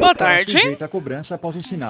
Boa tarde. Sujeita a cobrança após o sinal.